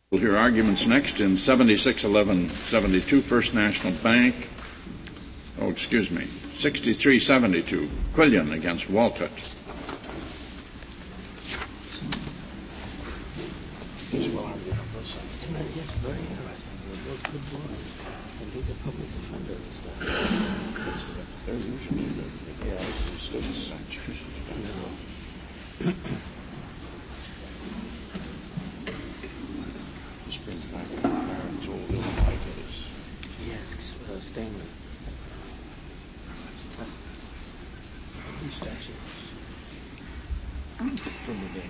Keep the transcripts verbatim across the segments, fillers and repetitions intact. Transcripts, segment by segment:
We'll hear arguments next in seventy-six eleven seventy-two First National Bank. Oh, excuse me, sixty-three seventy-two Quillian against Walcott. He's well argued on both sides. Yes, very interesting. They're both good boys. And he's a public defender and stuff. That's the, they're usually good. Yeah, it's still such. No. Just bring back the parents old like it is. Yes, uh, Stanley. New statutes from the day.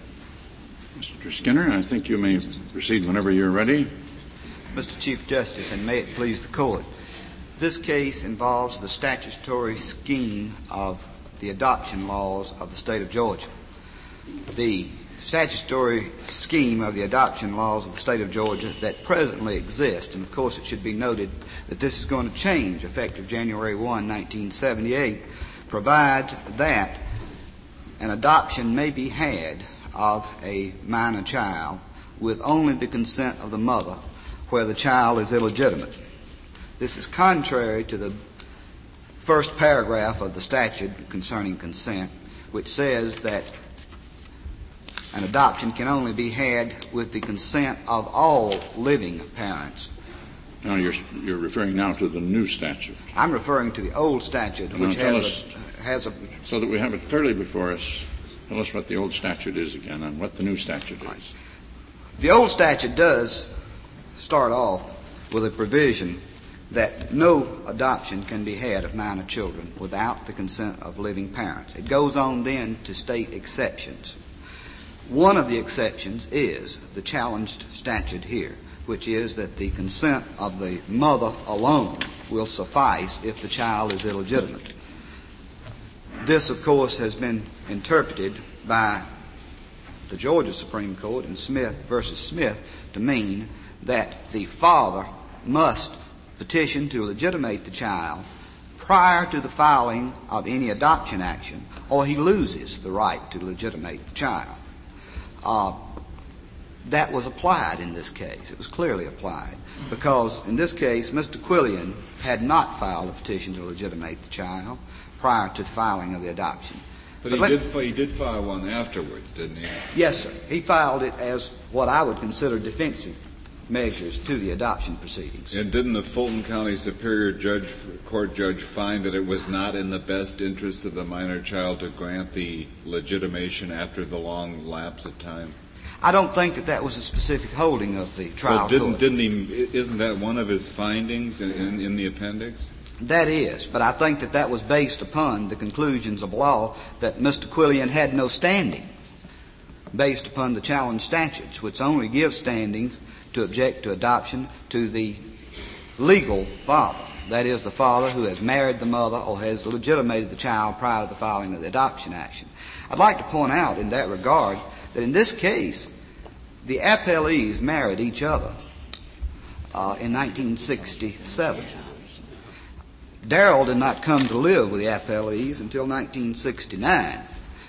Mister Skinner, I think you may proceed whenever you're ready. Mister Chief Justice, and may it please the Court, this case involves the statutory scheme of the adoption laws of the state of Georgia. The statutory scheme of the adoption laws of the state of Georgia that presently exist, and of course it should be noted that this is going to change effective January first, nineteen seventy-eight, provides that an adoption may be had of a minor child with only the consent of the mother where the child is illegitimate. This is contrary to the first paragraph of the statute concerning consent, which says that an adoption can only be had with the consent of all living parents. Now you're you're referring now to the new statute. I'm referring to the old statute, which has us, a, has a... So that we have it clearly before us, tell us what the old statute is again and what the new statute is. The old statute does start off with a provision that no adoption can be had of minor children without the consent of living parents. It goes on then to state exceptions. One of the exceptions is the challenged statute here, which is that the consent of the mother alone will suffice if the child is illegitimate. This, of course, has been interpreted by the Georgia Supreme Court in Smith versus Smith to mean that the father must petition to legitimate the child prior to the filing of any adoption action, or he loses the right to legitimate the child. Uh, that was applied in this case. It was clearly applied because in this case, Mister Quillian had not filed a petition to legitimate the child prior to the filing of the adoption. But, but he, let, did, fi- he did file one afterwards, didn't he? Yes, sir. He filed it as what I would consider defensive measures to the adoption proceedings. And didn't the Fulton County Superior Judge, Court judge find that it was not in the best interest of the minor child to grant the legitimation after the long lapse of time? I don't think that that was a specific holding of the trial well, didn't, court. Didn't he, isn't that one of his findings in, in, in the appendix? That is, but I think that that was based upon the conclusions of law that Mister Quillian had no standing based upon the challenge statutes, which only give standings to object to adoption to the legal father. That is, the father who has married the mother or has legitimated the child prior to the filing of the adoption action. I'd like to point out in that regard that in this case, the appellees married each other uh, in nineteen sixty-seven. Darrell did not come to live with the appellees until nineteen sixty-nine.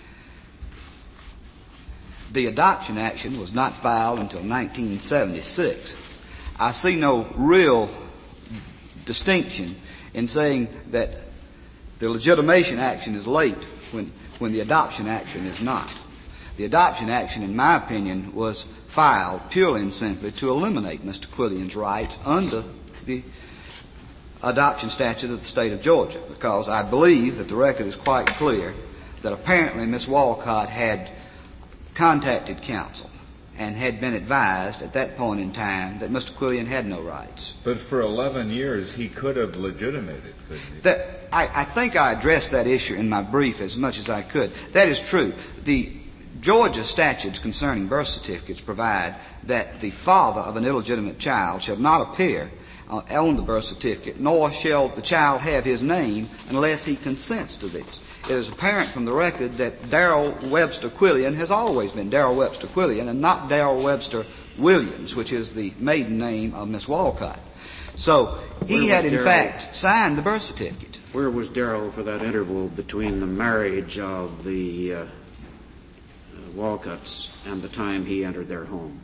The adoption action was not filed until nineteen seventy-six. I see no real distinction in saying that the legitimation action is late when, when the adoption action is not. The adoption action, in my opinion, was filed purely and simply to eliminate Mister Quillian's rights under the adoption statute of the state of Georgia, because I believe that the record is quite clear that apparently Miss Walcott had contacted counsel and had been advised at that point in time that Mister Quillian had no rights. But for eleven years, he could have legitimated, couldn't he? That, I, I think I addressed that issue in my brief as much as I could. That is true. The Georgia statutes concerning birth certificates provide that the father of an illegitimate child shall not appear uh, on the birth certificate, nor shall the child have his name unless he consents to this. It is apparent from the record that Darrell Webster Quillian has always been Darrell Webster Quillian and not Darrell Webster Williams, which is the maiden name of Miss Walcott. So he had, in fact, signed the birth certificate. Where was Darrell for that interval between the marriage of the uh, uh, Walcotts and the time he entered their home?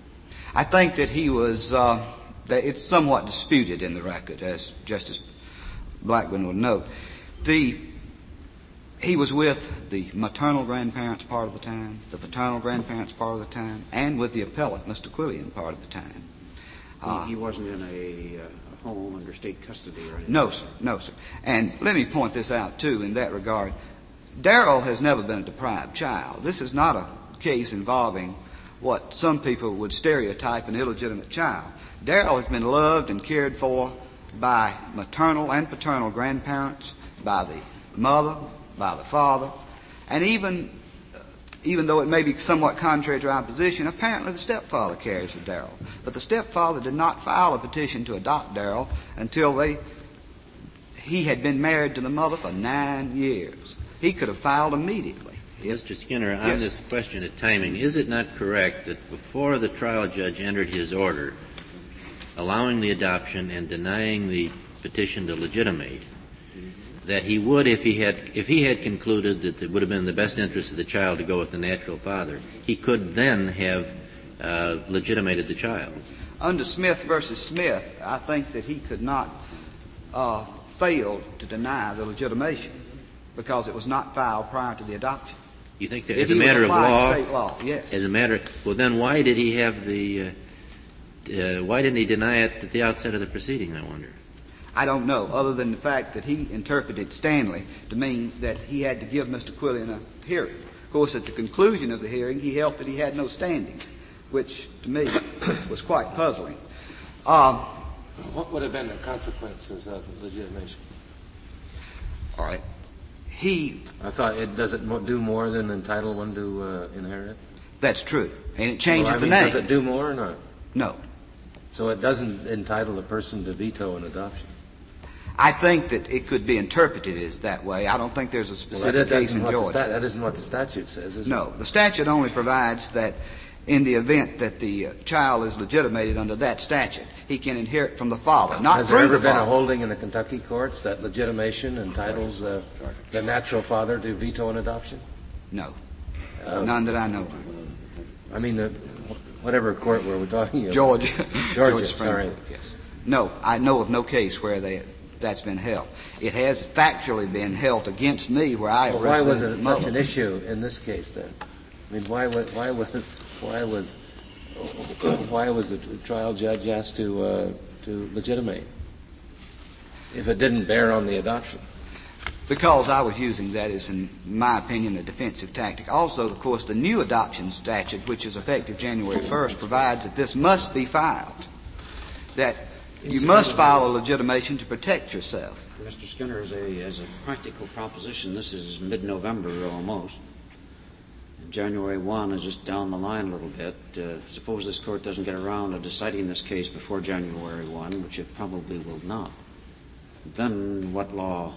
I think that he was, uh, that it's somewhat disputed in the record, as Justice Blackburn will note. The, he was with the maternal grandparents part of the time, the paternal grandparents part of the time, and with the appellant, Mister Quillian, part of the time. Uh, he, he wasn't in a, uh, home under state custody or anything? No, sir. No, sir. And let me point this out, too, in that regard. Darrell has never been a deprived child. This is not a case involving what some people would stereotype an illegitimate child. Darrell has been loved and cared for by maternal and paternal grandparents, by the mother, by the father, and even uh, even though it may be somewhat contrary to our position, apparently the stepfather cares for Darrell. But the stepfather did not file a petition to adopt Darrell until they he had been married to the mother for nine years. He could have filed immediately. Mister Skinner, on Yes. this question of timing, is it not correct that before the trial judge entered his order allowing the adoption and denying the petition to legitimate, that he would, if he had if he had concluded that it would have been in the best interest of the child to go with the natural father, he could then have uh, legitimated the child? Under Smith versus Smith, I think that he could not uh, fail to deny the legitimation because it was not filed prior to the adoption. You think that If as a he was matter of applying law, state law, yes. as a matter, well then why did he have the, uh, uh, why didn't he deny it at the outset of the proceeding, I wonder? I don't know, other than the fact that he interpreted Stanley to mean that he had to give Mister Quillian a hearing. Of course, at the conclusion of the hearing, he held that he had no standing, which to me was quite puzzling. Um, What would have been the consequences of legitimation? all right. He, I thought it does it mo- do more than entitle one to uh, inherit? that's true. And it changes well, I the mean, name. Does it do more or not? No. So it doesn't entitle a person to veto an adoption? I think that it could be interpreted as that way. I don't think there's a Well, specific that, case isn't in what the Georgia. sta- that isn't what the statute says, is it? No. The statute only provides that in the event that the uh, child is legitimated under that statute, he can inherit from the father, not Has through there ever the been father. a holding in the Kentucky courts that legitimation entitles uh, the natural father to veto an adoption? No. Um, None that I know of. I mean, the, whatever court were we talking about? Georgia. Georgia, Georgia sorry. Yes. No, I know of no case where they, that's been held. It has factually been held against me where I Well, why was represented it the such mother. an issue in this case then? I mean, why was why was why was why was the trial judge asked to uh, to legitimate if it didn't bear on the adoption? Because I was using that as, in my opinion, a defensive tactic. Also, of course, the new adoption statute, which is effective January first, provides that this must be filed. That you must file a legitimation to protect yourself. Mister Skinner, as a, as a practical proposition, this is mid-November almost. January first is just down the line a little bit. Uh, suppose this court doesn't get around to deciding this case before January first, which it probably will not. Then what law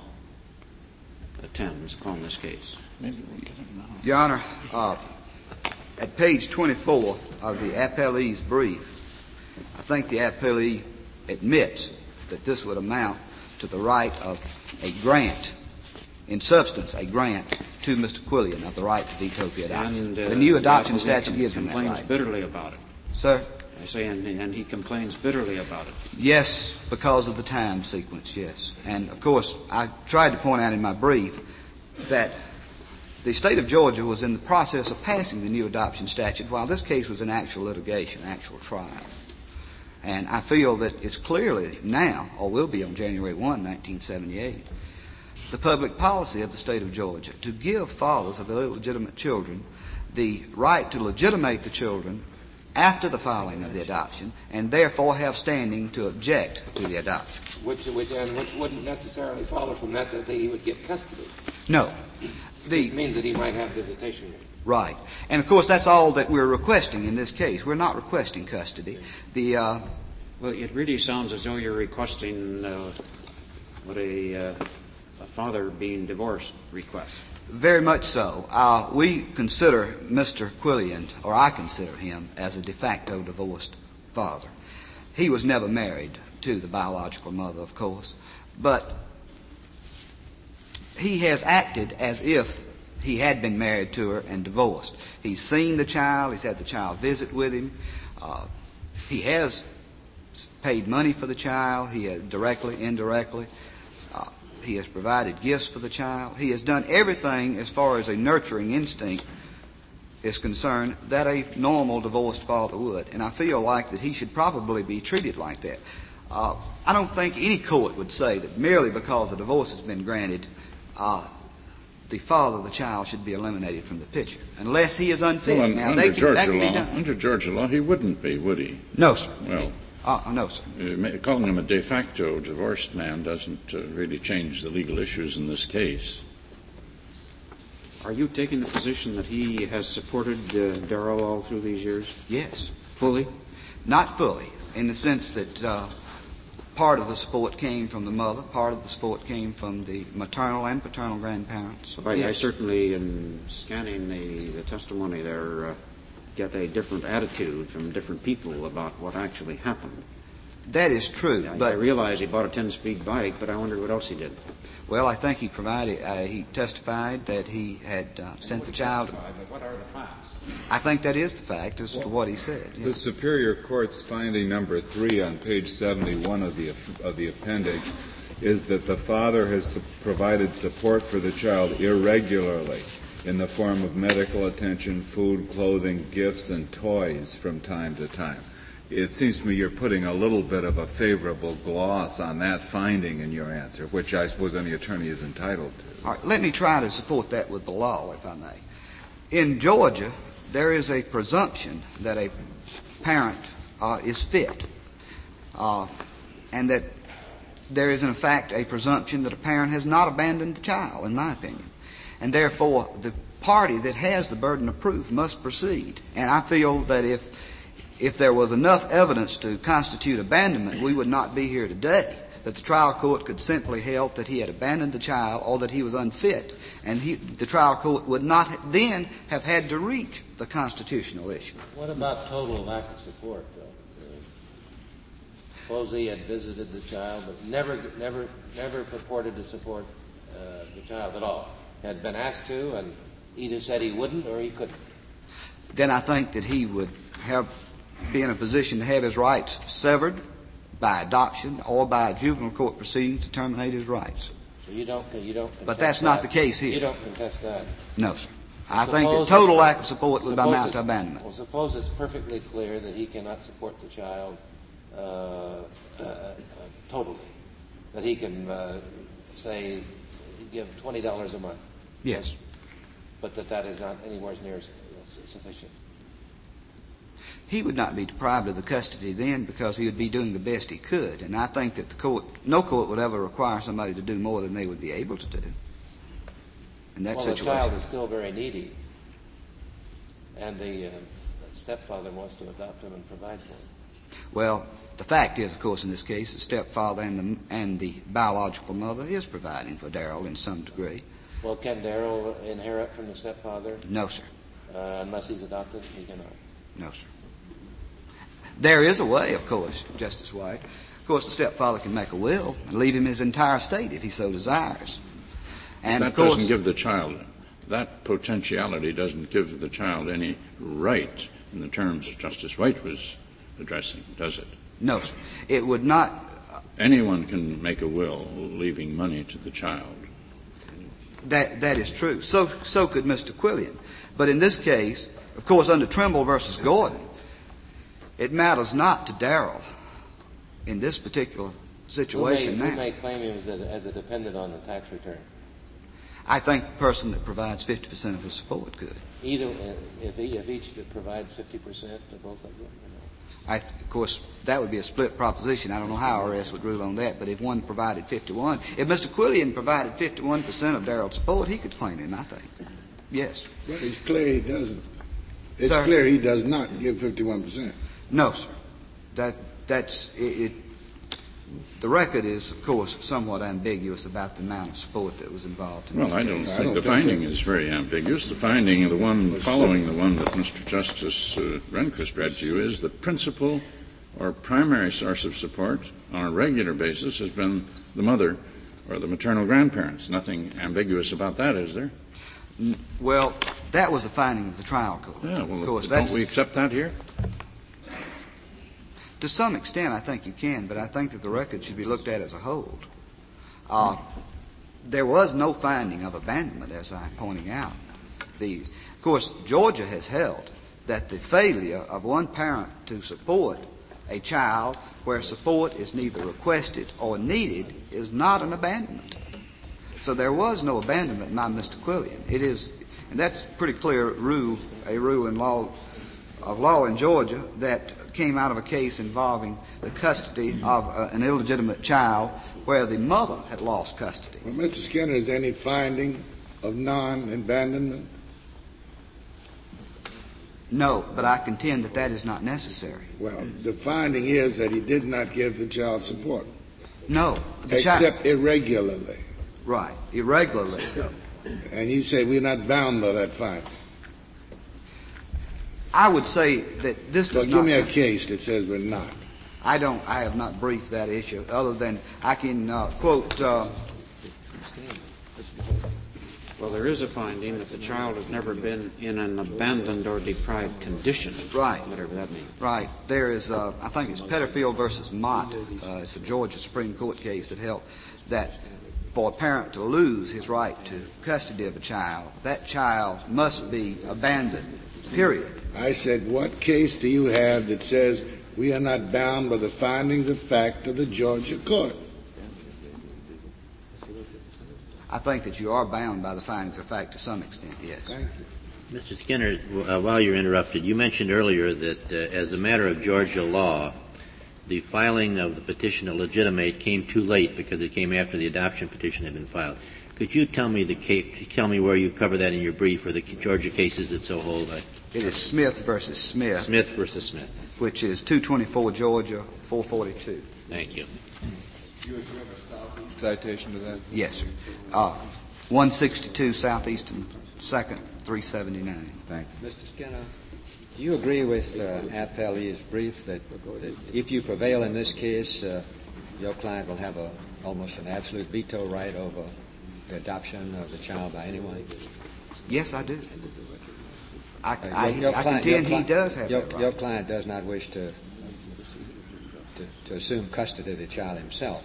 attends upon this case? Maybe we get him now. Your Honor, uh, at page twenty-four of the appellee's brief, I think the appellee admits that this would amount to the right of a grant, in substance, a grant to Mister Quillian of the right to veto the adoption. And, uh, the new adoption the appellee statute com- gives him that complains right. bitterly about it. Sir? I say, and, and he complains bitterly about it. Yes, because of the time sequence, yes. And, of course, I tried to point out in my brief that the state of Georgia was in the process of passing the new adoption statute while this case was in actual litigation, actual trial. And I feel that it's clearly now, or will be on January first, nineteen seventy-eight, the public policy of the state of Georgia to give fathers of illegitimate children the right to legitimate the children after the filing of the adoption, and therefore have standing to object to the adoption. Which, which, and which wouldn't necessarily follow from that that he would get custody. No. The, It means that he might have visitation. right. And, of course, that's all that we're requesting in this case. We're not requesting custody. The, uh, Well, it really sounds as though you're requesting uh, what a, uh, a father being divorced requests. Very much so. Uh, we consider Mister Quillian, or I consider him, as a de facto divorced father. He was never married to the biological mother, of course, but he has acted as if he had been married to her and divorced. He's seen the child. He's had the child visit with him. Uh, he has paid money for the child. He has directly, indirectly. Uh, he has provided gifts for the child. He has done everything as far as a nurturing instinct is concerned that a normal divorced father would. And I feel like that he should probably be treated like that. Uh, I don't think any court would say that merely because a divorce has been granted, uh, the father of the child should be eliminated from the picture, unless he is unfit. Well, now, under they can, Georgia that can be law, done. under Georgia law, he wouldn't be, would he? No, sir. Well, uh, no, sir. Uh, calling him a de facto divorced man doesn't uh, really change the legal issues in this case. Are you taking the position that he has supported uh, Darrell all through these years? Yes. Fully? Not fully, in the sense that uh, part of the support came from the mother, part of the support came from the maternal and paternal grandparents. I, Yes. I certainly, in scanning the, the testimony there, uh, get a different attitude from different people about what actually happened. That is true, I, but I realize he bought a ten-speed bike, but I wonder what else he did. well, I think he provided. Uh, he testified that he had uh, sent the child. But what are the facts? I think that is the fact as to what he said. The Yes. Superior Court's finding number three on page seventy-one of the of the appendix is that the father has su- provided support for the child irregularly in the form of medical attention, food, clothing, gifts, and toys from time to time. It seems to me you're putting a little bit of a favorable gloss on that finding in your answer, which I suppose any attorney is entitled to. All right, let me try to support that with the law, if I may. In Georgia, there is a presumption that a parent uh, is fit, uh, and that there is, in fact, a presumption that a parent has not abandoned the child, in my opinion. And therefore, the party that has the burden of proof must proceed. And I feel that if if there was enough evidence to constitute abandonment, we would not be here today. That the trial court could simply held that he had abandoned the child or that he was unfit, and he, the trial court would not then have had to reach the constitutional issue. What about total lack of support, though? Uh, suppose he had visited the child, but never, never, never purported to support uh, the child at all. Had been asked to, and either said he wouldn't or he couldn't. Then I think that he would have be in a position to have his rights severed by adoption or by juvenile court proceedings to terminate his rights. So you don't, you don't. But that's not that. the case here. You don't contest that. No, sir. I Suppose think that total it's- lack of support would suppose amount to it's- abandonment. Well, suppose it's perfectly clear that he cannot support the child uh, uh, uh, totally. That he can, uh, say, give twenty dollars a month. Yes. But that that is not anywhere near sufficient. He would not be deprived of the custody then because he would be doing the best he could. And I think that the court, no court would ever require somebody to do more than they would be able to do in that well, situation. the child is still very needy, and the uh, stepfather wants to adopt him and provide for him. Well, the fact is, of course, in this case, the stepfather and the, and the biological mother is providing for Darrell in some degree. Well, can Darrell inherit from the stepfather? No, sir. Uh, unless he's adopted, he cannot. No, sir. There is a way, of course, Justice White. Of course, the stepfather can make a will and leave him his entire estate if he so desires. And that of course, doesn't give the child, that potentiality doesn't give the child any right in the terms Justice White was addressing, does it? no, sir. It would not. Anyone can make a will leaving money to the child. That that is true. So so could Mister Quillian. But in this case, of course, under Trimble versus Gordon, it matters not to Darrell in this particular situation who may, now. Who may claim him as a, as a dependent on the tax return? I think the person that provides fifty percent of his support could. Either uh, if, he, if each that provides fifty percent to both of them. You know. I, of course, that would be a split proposition. I don't know how I R S would rule on that, but if one provided fifty-one, if Mister Quillian provided fifty-one percent of Darrell's support, he could claim him, I think. Yes. But it's clear he doesn't. It's Sir? clear he does not give fifty-one percent. No, sir. That that's it, it. The record is, of course, somewhat ambiguous about the amount of support that was involved in Well, this I case. don't I think don't the think finding that- is very ambiguous. The finding, the one following the one that Mister Justice uh, Rehnquist read to you, is the principal or primary source of support on a regular basis has been the mother or the maternal grandparents. Nothing ambiguous about that, is there? Well, that was the finding of the trial court. Yeah, well, of course, don't that's, we accept that here? To some extent, I think you can, but I think that the record should be looked at as a whole. Uh, there was no finding of abandonment, as I'm pointing out. The, of course, Georgia has held that the failure of one parent to support a child where support is neither requested or needed is not an abandonment. So there was no abandonment by Mister Quillian. It is, and that's a pretty clear rule, a rule in law of law in Georgia that came out of a case involving the custody of uh, an illegitimate child where the mother had lost custody. Well, Mister Skinner, is there any finding of non-abandonment? No, but I contend that that is not necessary. Well, the finding is that he did not give the child support. No. The Except child, irregularly. right, irregularly. And you say we're not bound by that finding. I would say that this does Well, not... give me a case that says we're not. I don't, I have not briefed that issue, other than I can uh, quote... Uh, Well, there is a finding that the child has never been in an abandoned or deprived condition. Right. Whatever that means. Right. There is, uh, I think it's Petterfield versus Mott. Uh, it's a Georgia Supreme Court case that held that for a parent to lose his right to custody of a child, that child must be abandoned, period. I said, what case do you have that says we are not bound by the findings of fact of the Georgia court? I think that you are bound by the findings of fact to some extent, yes. Thank you. Mister Skinner, uh, while you're interrupted, you mentioned earlier that uh, as a matter of Georgia law, the filing of the petition to legitimate came too late because it came after the adoption petition had been filed. Could you tell me the case, tell me where you cover that in your brief, or the Georgia cases that so hold? I, It is Smith versus Smith. Smith versus Smith. Which is two twenty-four Georgia, four forty-two. Thank you. You would have a Southeast citation to that? Yes, sir. Uh, one sixty-two Southeastern Second, three seventy-nine. Thank you. Mister Skinner, do you agree with uh, Appellee's brief that, that if you prevail in this case, uh, your client will have a almost an absolute veto right over the adoption of the child by anyone? Yes, I do. I, Uh, I, your- your I client- contend your he cli- does have your, that right. Your client does not wish to, to to assume custody of the child himself.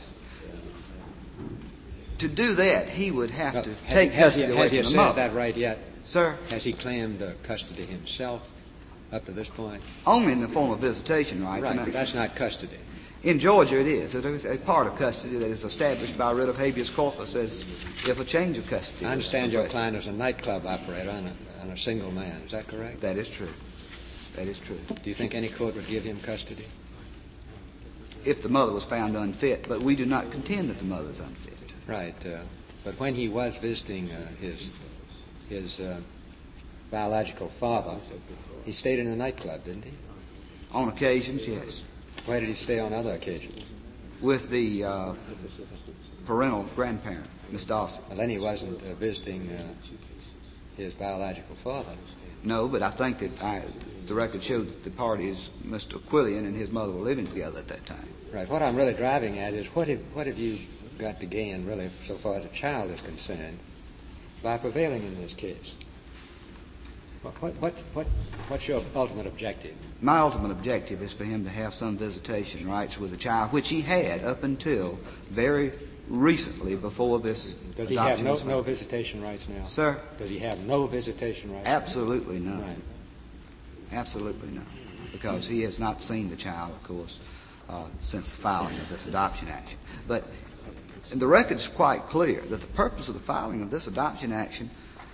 To do that, he would have No, to has take he, has he, custody away has he from the said mother. that right yet? Sir, Has he claimed uh, custody himself up to this point? only in the form of visitation rights. Right, And but that's not custody. in Georgia, it is. It is a part of custody that is established by writ of habeas corpus as if a change of custody. I is understand your requested. client is a nightclub operator and a, and a single man. Is that correct? That is true. That is true. Do you think any court would give him custody? If the mother was found unfit, but we do not contend that the mother is unfit. Right. Uh, but when he was visiting uh, his his uh, biological father, he stayed in a nightclub, didn't he? On occasions, yes. Where did he stay on other occasions? With the uh, parental grandparent, Miss Dawson. Well, then he wasn't uh, visiting uh, his biological father. No, but I think that I, the record shows that the parties, Mister Quillian and his mother, were living together at that time. Right. What I'm really driving at is what have, what have you got to gain, really, so far as a child is concerned, by prevailing in this case? What, what, what, what, what's your ultimate objective? My ultimate objective is for him to have some visitation rights with the child, which he had up until very recently before this Does he have adoption no, was no made. visitation rights now? Sir? Does he have no visitation rights? Absolutely none. Right. Absolutely none. Because he has not seen the child, of course, uh, since the filing of this adoption action. But the record is quite clear that the purpose of the filing of this adoption action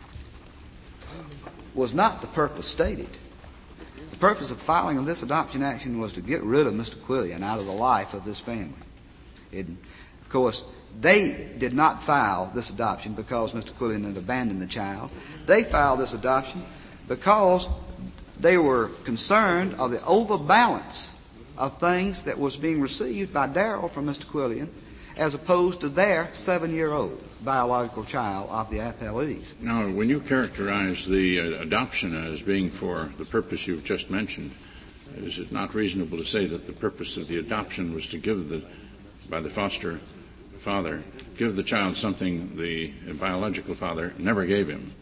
was not the purpose stated. The purpose of filing of this adoption action was to get rid of Mister Quillian out of the life of this family. It, of course, they did not file this adoption because Mister Quillian had abandoned the child. They filed this adoption because they were concerned of the overbalance of things that was being received by Darrell from Mister Quillian as opposed to their seven-year-old biological child of the appellees. Now, when you characterize the uh, adoption as being for the purpose you've just mentioned, is it not reasonable to say that the purpose of the adoption was to give the, by the foster father, give the child something the biological father never gave him,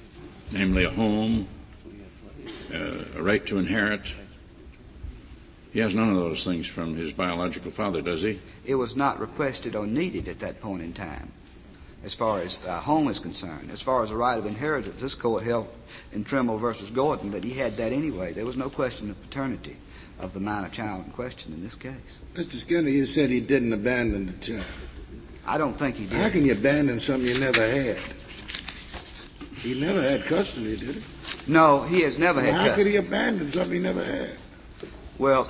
namely a home, uh, a right to inherit? He has none of those things from his biological father, does he? It was not requested or needed at that point in time, as far as uh, home is concerned. As far as the right of inheritance, this court held in Trimble versus Gordon that he had that anyway. There was no question of paternity of the minor child in question in this case. Mister Skinner, you said he didn't abandon the child. I don't think he did. How can you abandon something you never had? He never had custody, did he? No, he has never well, had how custody. could he abandon something he never had? Well,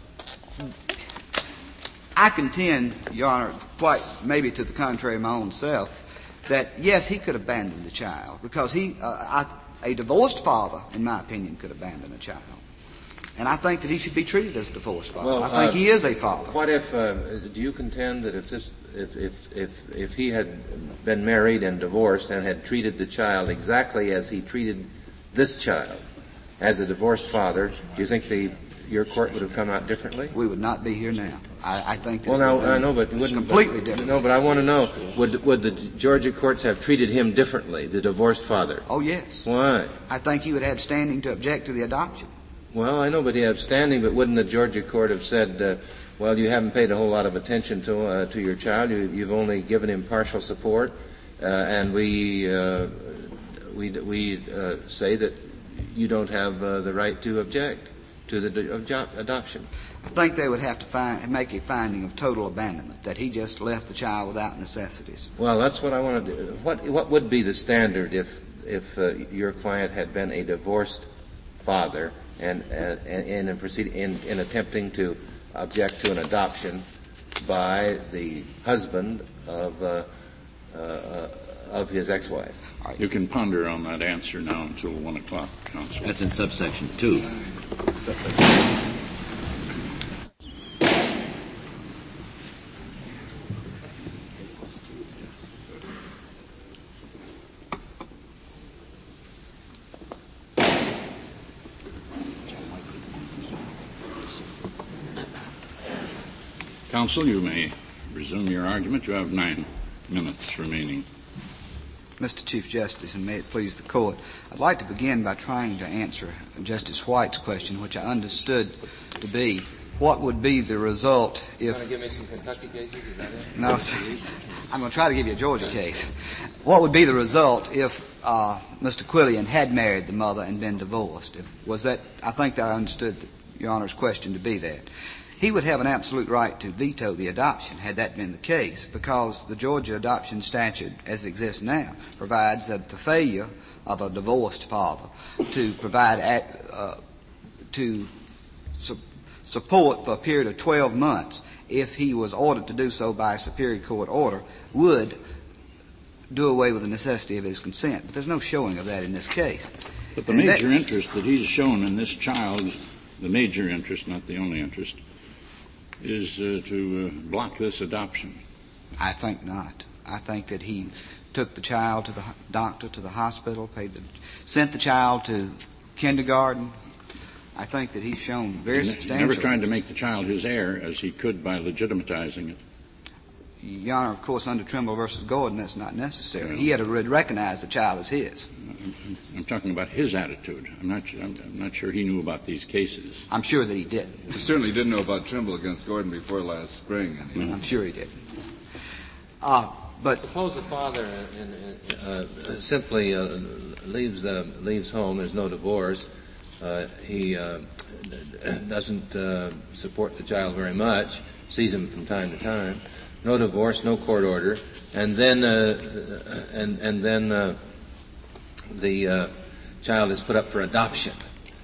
I contend, Your Honor, quite maybe to the contrary of my own self, that yes, he could abandon the child because he, uh, I, a divorced father, in my opinion, could abandon a child. And I think that he should be treated as a divorced father. Well, I think uh, he is a father. What if, uh, do you contend that if this, if, if, if, if he had been married and divorced and had treated the child exactly as he treated this child as a divorced father, do you think the, your court would have come out differently? We would not be here now. I, I think that well, it now, I know, but it was wouldn't, completely but, different. No, but I want to know, would, would the Georgia courts have treated him differently, the divorced father? Oh, yes. Why? I think he would have standing to object to the adoption. Well, I know, but he has standing, but wouldn't the Georgia court have said, uh, well, you haven't paid a whole lot of attention to uh, to your child. You, you've only given him partial support, uh, and we uh, we we uh, say that you don't have uh, the right to object to the de- adoption. I think they would have to find, make a finding of total abandonment, that he just left the child without necessities. Well, that's what I want to do. What what would be the standard if if uh, your client had been a divorced father and and, and in, proceed, in in attempting to object to an adoption by the husband of uh, uh, of his ex-wife? You can ponder on that answer now until one o'clock, counsel. That's in subsection two. Subsection. Counsel, you may resume your argument. You have nine minutes remaining. Mister Chief Justice, and may it please the Court, I'd like to begin by trying to answer Justice White's question, which I understood to be, what would be the result if... You want to give me some Kentucky cases? Is that it? No, sir. I'm going to try to give you a Georgia case. What would be the result if uh, Mister Quillian had married the mother and been divorced? If, was that, I think that I understood the, Your Honor's question to be that. He would have an absolute right to veto the adoption had that been the case, because the Georgia adoption statute, as it exists now, provides that the failure of a divorced father to provide at, uh, to su- support for a period of twelve months, if he was ordered to do so by a superior court order, would do away with the necessity of his consent. But there's no showing of that in this case. But the And major that, interest that he's shown in this child, the major interest, not the only interest, is uh, to uh, block this adoption. I think not. I think that he took the child to the doctor, to the hospital, paid the, sent the child to kindergarten. I think that he's shown very He substantial. never tried to make the child his heir as he could by legitimatizing it. Your Honor, of course, under Trimble versus Gordon, that's not necessary. Yeah. He had to recognize the child as his. I'm, I'm talking about his attitude. I'm not, I'm, I'm not sure he knew about these cases. I'm sure that he did. He certainly didn't know about Trimble against Gordon before last spring. Anyway. I'm sure he did. Uh, but Suppose the father in, in, uh, simply uh, leaves the leaves home. There's no divorce. Uh, he uh, doesn't uh, support the child very much. Sees him from time to time. No divorce, no court order, and then uh, and and then uh, the uh, child is put up for adoption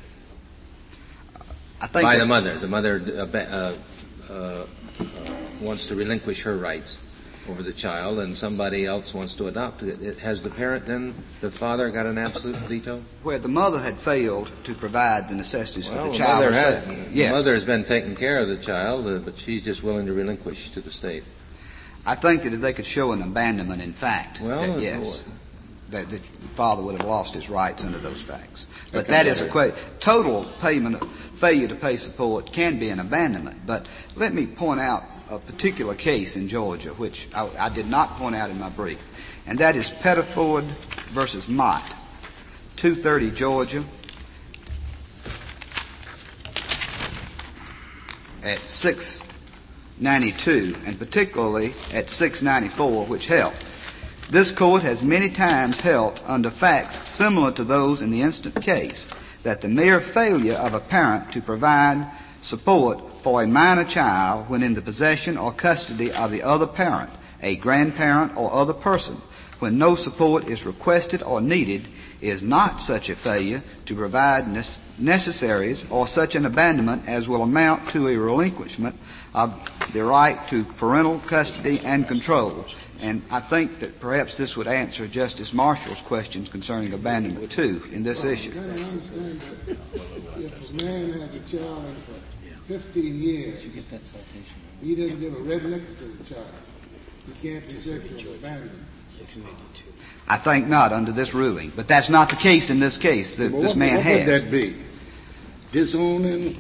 I think by that, the mother. The mother uh, uh, uh, wants to relinquish her rights over the child, and somebody else wants to adopt it. it. Has the parent then, the father, got an absolute veto? where the mother had failed to provide the necessities Well, for the the child mother, herself. had, Yes. the mother has been taking care of the child, uh, but she's just willing to relinquish to the state. I think that if they could show an abandonment in fact, Well, that uh, yes, that the father would have lost his rights under those facts. But Okay. that is a que- total payment, failure to pay support can be an abandonment. But let me point out a particular case in Georgia, which I, I did not point out in my brief, and that is Pettiford versus Mott, two thirty Georgia. at six ninety-two, and particularly at six ninety-four, which help. This court has many times held, under facts similar to those in the instant case, that the mere failure of a parent to provide support for a minor child when in the possession or custody of the other parent, a grandparent or other person, when no support is requested or needed, is not such a failure to provide necessaries or such an abandonment as will amount to a relinquishment of the right to parental custody and control. And I think that perhaps this would answer Justice Marshall's questions concerning abandonment, too, in this issue. I understand that if a man has a child for fifteen years, he doesn't give a red nickel to the child, he can't be said to abandon. I think not under this ruling. But that's not the case in this case that well, this what, man what has. What would that be? Disowning?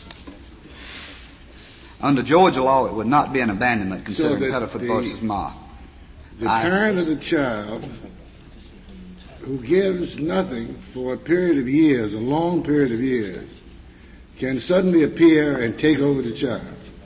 Under Georgia law, it would not be an abandonment considering so Pettiford the, versus Ma. The I, parent of the child who gives nothing for a period of years, a long period of years, can suddenly appear and take over the child.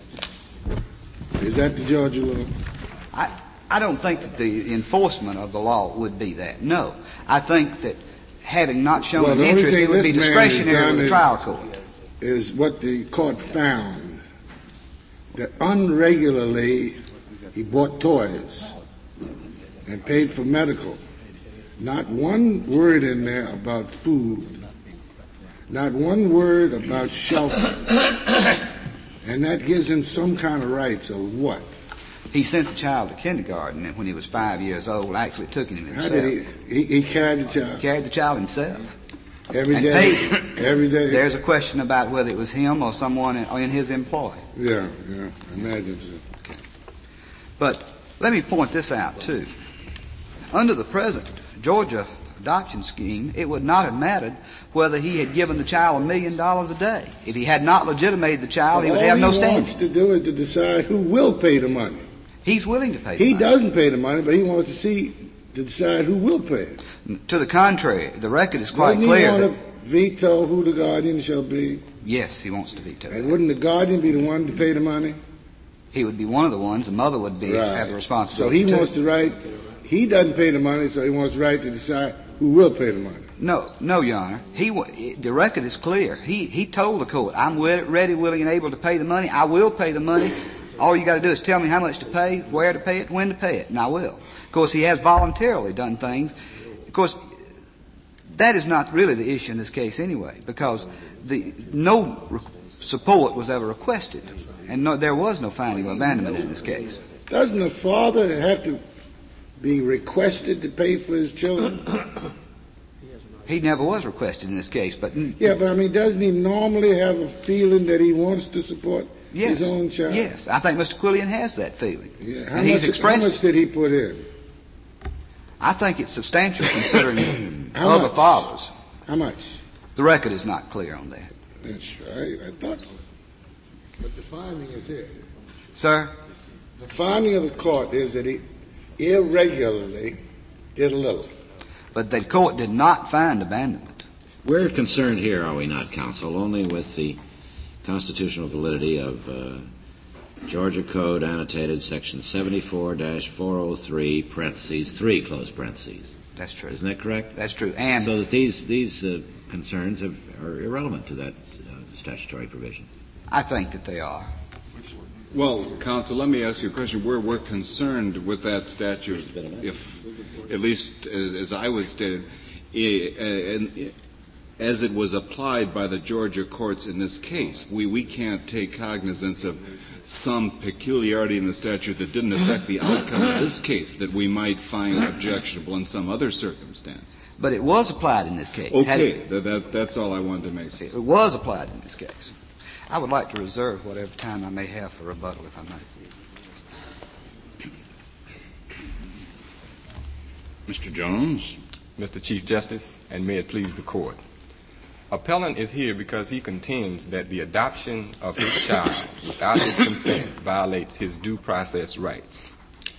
Is that the Georgia law? I, I don't think that the enforcement of the law would be that. No. I think that having not shown well, an interest, it would be discretionary of the trial court. Is what the court found, that unregularly he bought toys and paid for medical. Not one word in there about food. Not one word about shelter. And that gives him some kind of rights of what? He sent the child to kindergarten, and when he was five years old, actually took him himself. How did he, he, he carried the child? Carried the child himself. Every and day? Paid him. Every day? There's a question about whether it was him or someone in, or in his employ. Yeah, yeah, imagine so. Okay. But let me point this out, too. Under the present Georgia adoption scheme, it would not have mattered whether he had given the child a million dollars a day. If he had not legitimated the child, well, he would have no standing. All he wants to do is to decide who will pay the money. He's willing to pay the he money. He doesn't pay the money, but he wants to see, to decide who will pay it. To the contrary, the record is quite Doesn't clear. He want that to veto who the guardian shall be? Yes, he wants to veto. And wouldn't the guardian be the one to pay the money? He would be one of the ones. The mother would be right. have the responsibility. So he too. wants the right. He doesn't pay the money, so he wants the right to decide who will pay the money. No, no, Your Honor. He the record is clear. He he told the court, "I'm ready, willing, and able to pay the money. I will pay the money. All you got to do is tell me how much to pay, where to pay it, when to pay it, and I will." Of course, he has voluntarily done things. Of course, that is not really the issue in this case anyway, because the no re- support was ever requested, and no, there was no finding of abandonment in this case. Doesn't the father have to be requested to pay for his children? He never was requested in this case, but yeah, but I mean, doesn't he normally have a feeling that he wants to support yes, his own child? Yes, I think Mister Quillian has that feeling. Yeah. How, and much, he's expressed how much did he put in? I think it's substantial considering How other much? fathers. How much? The record is not clear on that. That's right. I thought so. But the finding is here. Sir? The finding of the court is that he irregularly did a little. But the court did not find abandonment. We're concerned here, are we not, counsel, only with the constitutional validity of uh, Georgia Code annotated section seventy-four dash four oh three, parentheses, three, close parentheses. That's true. Isn't that correct? That's true. And so that these these uh, concerns have, are irrelevant to that uh, statutory provision. I think that they are. Well, counsel, let me ask you a question. We're, we're concerned with that statute, if, at least as, as I would state it, and as it was applied by the Georgia courts in this case. We, we can't take cognizance of some peculiarity in the statute that didn't affect the outcome of this case that we might find objectionable in some other circumstances. But it was applied in this case. Okay, that, that, that's all I wanted to make sense. It was applied in this case. I would like to reserve whatever time I may have for rebuttal, if I may. Mister Jones. Mister Chief Justice, and may it please the court. Appellant is here because he contends that the adoption of his child without his consent violates his due process rights.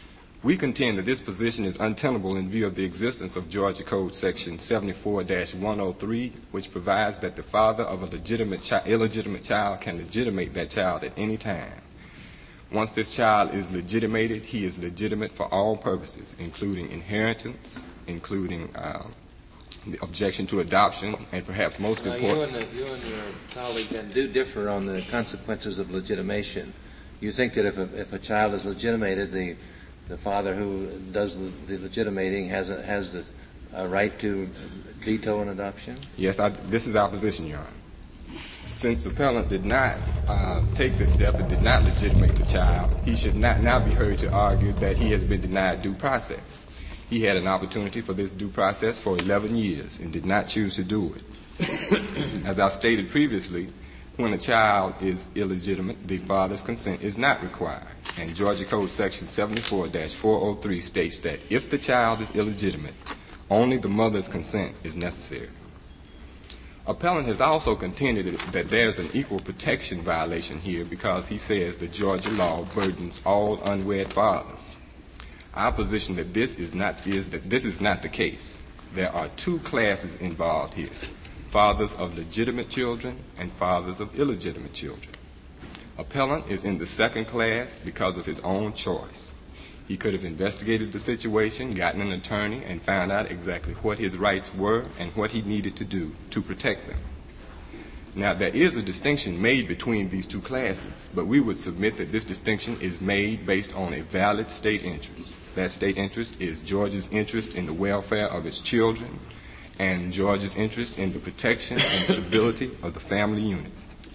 We contend that this position is untenable in view of the existence of Georgia Code Section seventy-four dash one oh three, which provides that the father of a legitimate chi- illegitimate child can legitimate that child at any time. Once this child is legitimated, he is legitimate for all purposes, including inheritance, including uh, the objection to adoption, and perhaps most now, important... You and, the, you and your colleague then do differ on the consequences of legitimation. You think that if a, if a child is legitimated, the the father who does the, the legitimating has a, has the a right to veto an adoption? Yes, I, this is our position, Your Honor. Since the appellant did not uh, take this step and did not legitimate the child, he should not now be heard to argue that he has been denied due process. He had an opportunity for this due process for eleven years and did not choose to do it. As I stated previously, when a child is illegitimate, the father's consent is not required. And Georgia Code Section seventy-four dash four oh three states that if the child is illegitimate, only the mother's consent is necessary. Appellant has also contended that there's an equal protection violation here because he says the Georgia law burdens all unwed fathers. Our position that this is not is that this is not the case. There are two classes involved here: fathers of legitimate children and fathers of illegitimate children. Appellant is in the second class because of his own choice. He could have investigated the situation, gotten an attorney, and found out exactly what his rights were and what he needed to do to protect them. Now, there is a distinction made between these two classes, but we would submit that this distinction is made based on a valid state interest. That state interest is Georgia's interest in the welfare of its children and Georgia's interest in the protection and stability of the family unit.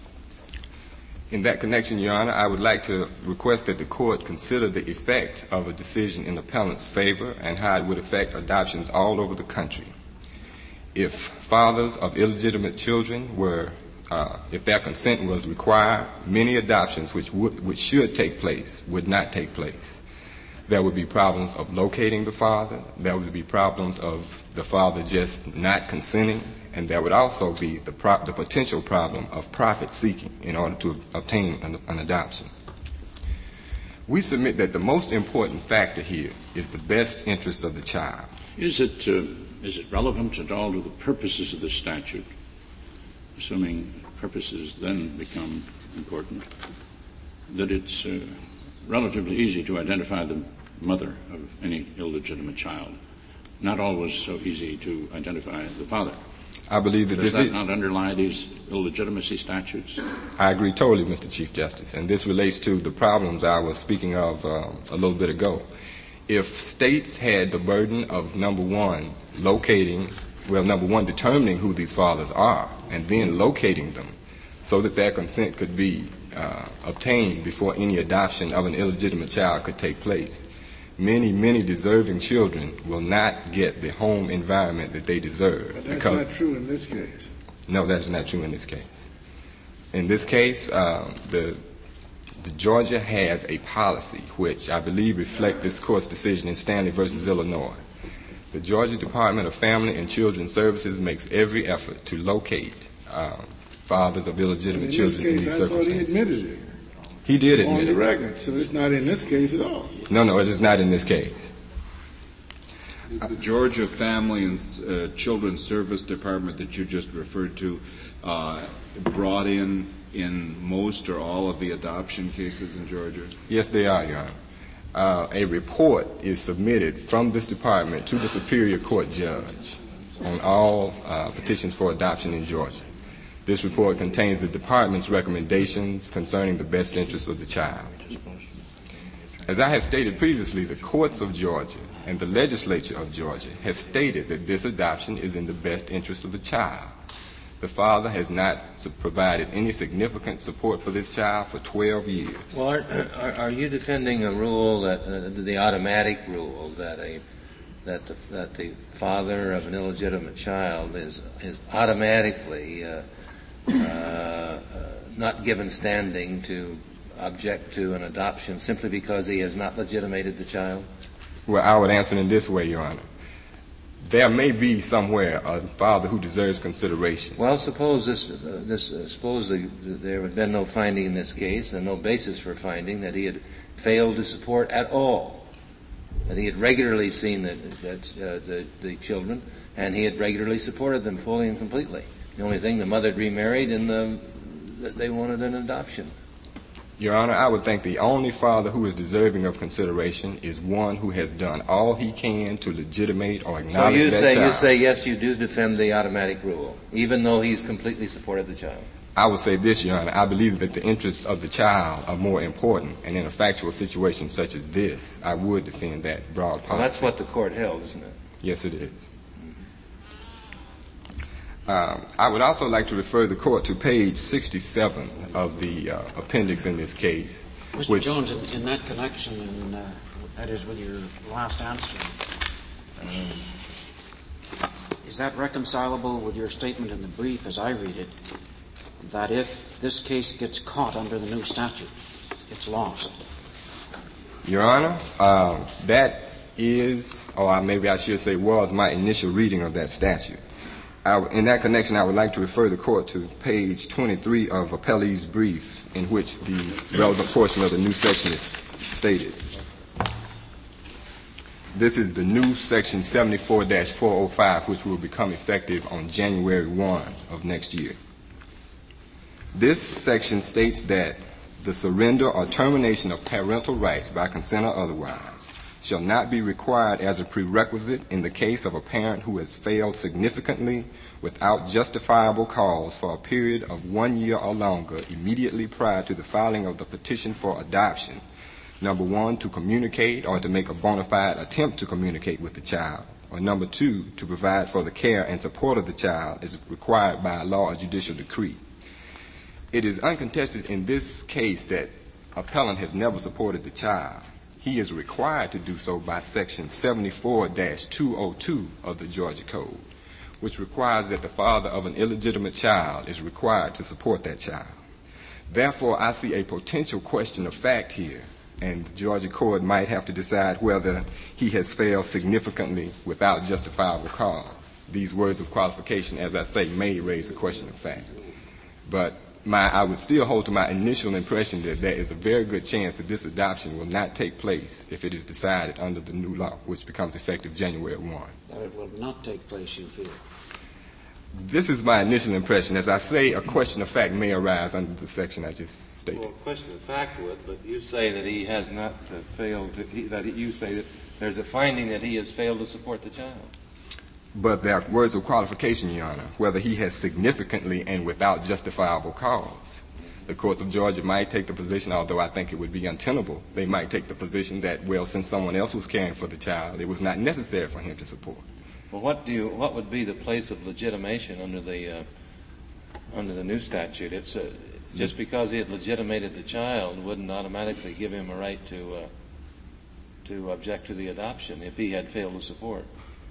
In that connection, Your Honor, I would like to request that the court consider the effect of a decision in the appellant's favor and how it would affect adoptions all over the country. If fathers of illegitimate children were, uh, if their consent was required, many adoptions which would, which should take place would not take place. There would be problems of locating the father. There would be problems of the father just not consenting. And there would also be the, pro- the potential problem of profit seeking in order to obtain an, an adoption. We submit that the most important factor here is the best interest of the child. Is it, uh, is it relevant at all to the purposes of the statute, assuming purposes then become important, that it's uh, relatively easy to identify the mother of any illegitimate child, not always so easy to identify the father? I believe that Does this that is, not underlie these illegitimacy statutes? I agree totally, Mister Chief Justice, and this relates to the problems I was speaking of uh, a little bit ago. If states had the burden of, number one, locating, well, number one, determining who these fathers are, and then locating them so that their consent could be uh, obtained before any adoption of an illegitimate child could take place, many, many deserving children will not get the home environment that they deserve. But that's not true in this case. No, that is not true in this case. In this case, uh, the, the Georgia has a policy which I believe reflects this court's decision in Stanley versus Illinois. The Georgia Department of Family and Children Services makes every effort to locate uh, fathers of illegitimate children in these these circumstances. In this case, I thought he admitted it. He did admit on the it. record, so it's not in this case at all. No, no, it is not in this case. Is the Georgia Family and uh, Children's Service Department that you just referred to uh, brought in in most or all of the adoption cases in Georgia? Yes, they are, Your Honor. Uh, a report is submitted from this department to the Superior Court judge on all uh, petitions for adoption in Georgia. This report contains the department's recommendations concerning the best interests of the child. As I have stated previously, the courts of Georgia and the legislature of Georgia has stated that this adoption is in the best interest of the child. The father has not provided any significant support for this child for twelve years. Well, are, are, are you defending a rule that uh, the automatic rule that a that the, that the father of an illegitimate child is is automatically uh, uh, uh, not given standing to object to an adoption simply because he has not legitimated the child? Well, I would answer in this way, Your Honor. There may be somewhere a father who deserves consideration. Well, suppose this, uh, this uh, suppose the, the, there had been no finding in this case and no basis for finding that he had failed to support at all that he had regularly seen the, that, uh, the, the children, and he had regularly supported them fully and completely. The only thing, the mother had remarried, and the, they wanted an adoption. Your Honor, I would think the only father who is deserving of consideration is one who has done all he can to legitimate or acknowledge so you that say, child. You say, yes, you do defend the automatic rule, even though he's completely supported the child. I would say this, Your Honor. I believe that the interests of the child are more important, and in a factual situation such as this, I would defend that broad policy. Well, that's what the court held, isn't it? Yes, it is. Um, I would also like to refer the court to page sixty-seven of the uh, appendix in this case. Mister Which, Jones, in, in that connection, and uh, that is with your last answer, uh, is that reconcilable with your statement in the brief, as I read it, that if this case gets caught under the new statute, it's lost? Your Honor, uh, that is, or maybe I should say was, my initial reading of that statute. I, in that connection, I would like to refer the court to page twenty-three of Appellee's brief, in which the relevant portion of the new section is stated. This is the new section seventy-four dash four oh five, which will become effective on January first of next year. This section states that the surrender or termination of parental rights by consent or otherwise shall not be required as a prerequisite in the case of a parent who has failed significantly without justifiable cause for a period of one year or longer immediately prior to the filing of the petition for adoption. Number one, to communicate or to make a bona fide attempt to communicate with the child. Or number two, to provide for the care and support of the child as required by a law or judicial decree. It is uncontested in this case that appellant has never supported the child. He is required to do so by section seventy-four dash two oh two of the Georgia Code, which requires that the father of an illegitimate child is required to support that child. Therefore, I see a potential question of fact here, and the Georgia court might have to decide whether he has failed significantly without justifiable cause. These words of qualification, as I say, may raise a question of fact. But My, I would still hold to my initial impression that there is a very good chance that this adoption will not take place if it is decided under the new law, which becomes effective January first. That it will not take place, you feel? This is my initial impression. As I say, a question of fact may arise under the section I just stated. Well, a question of fact would, but you say that he has not uh, failed, to, he, that you say that there's a finding that he has failed to support the child. But there are words of qualification, Your Honor, whether he has significantly and without justifiable cause. The courts of Georgia might take the position, although I think it would be untenable, they might take the position that, well, since someone else was caring for the child, it was not necessary for him to support. Well, what do you, what would be the place of legitimation under the uh, under the new statute? It's uh, just because he had legitimated the child wouldn't automatically give him a right to uh, to object to the adoption if he had failed to support.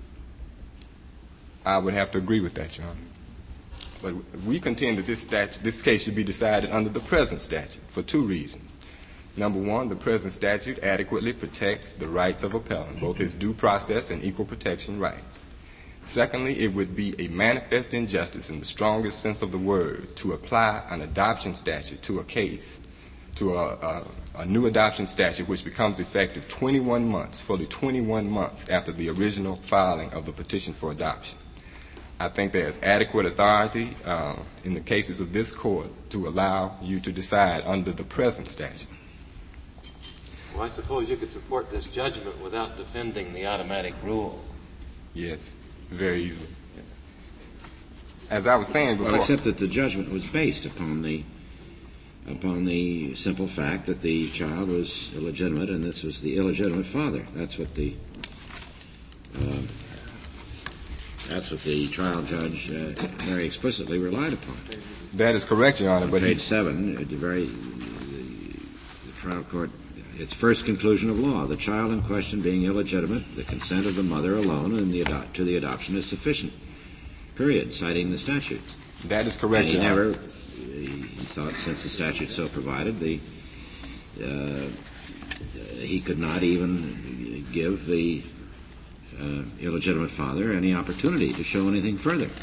I would have to agree with that, Your Honor. But we contend that this statute, this case should be decided under the present statute for two reasons. Number one, the present statute adequately protects the rights of appellant, both his due process and equal protection rights. Secondly, it would be a manifest injustice in the strongest sense of the word to apply an adoption statute to a case, to a, a, a new adoption statute which becomes effective twenty-one months, fully twenty-one months after the original filing of the petition for adoption. I think there is adequate authority uh, in the cases of this court to allow you to decide under the present statute. Well, I suppose you could support this judgment without defending the automatic rule. Yes, very easily. As I was saying before... Well, except that the judgment was based upon the upon the simple fact that the child was illegitimate and this was the illegitimate father. That's what the... Uh, That's what the trial judge uh, very explicitly relied upon. That is correct, Your Honor. On but page he... seven, the very the, the trial court, its first conclusion of law: the child in question being illegitimate, the consent of the mother alone and the ado- to the adoption is sufficient. Period. Citing the statute. That is correct, and he Your never. Honor. He thought, since the statute so provided, the uh, he could not even give the Uh, illegitimate father any opportunity to show anything further.